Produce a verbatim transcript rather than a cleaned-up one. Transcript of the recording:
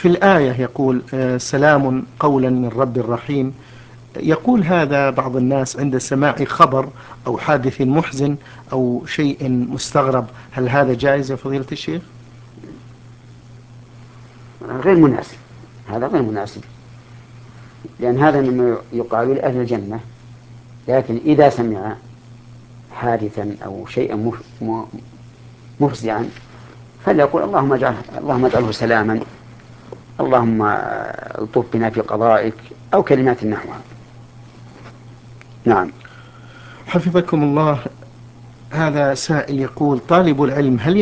في الآية يقول سلام قولا من رب الرحيم، يقول هذا بعض الناس عند سماع خبر أو حادث محزن أو شيء مستغرب، هل هذا جائز يا فضيلة الشيخ؟ غير مناسب، هذا غير مناسب، لأن هذا مما يقال لأهل الجنة. لكن إذا سمع حادثا أو شيئا مفزعا فليقول اللهم اجعله اللهم اجعله سلاما، اللهم الطف بنا في قضائك، أو كلمات نحوها. نعم. حفظكم الله. هذا سائل يقول طالب العلم هل